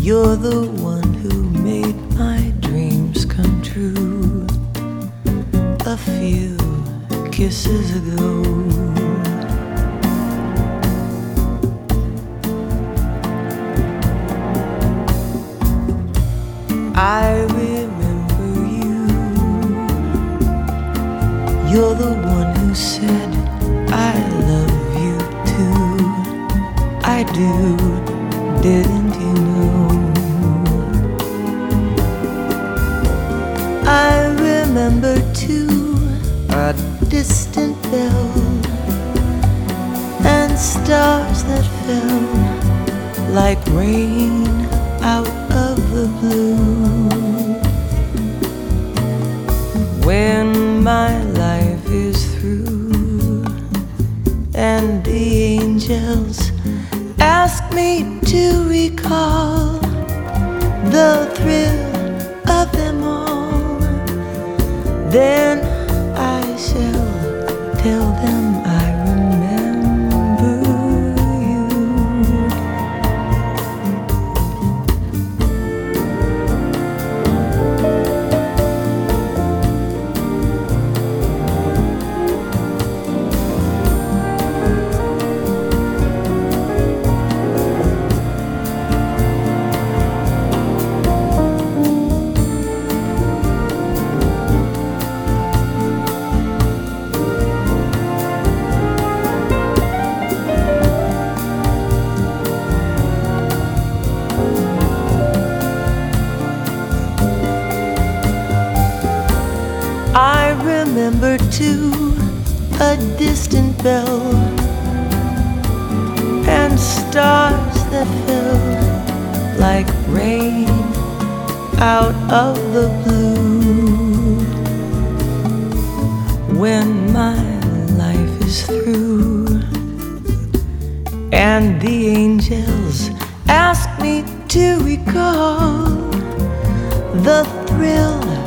You're the one who made my dreams come true a few kisses ago. I remember you. You're the one who said I love you too. I do, didn't you know? I remember too a distant bell and stars that fell like rain out of the blue. When my life is through and the angels ask me to recall the thrill of them all, then I shall tell them I remember you. I remember too a distant bell and stars that fell like rain out of the blue. When my life is through and the angels ask me to recall the thrill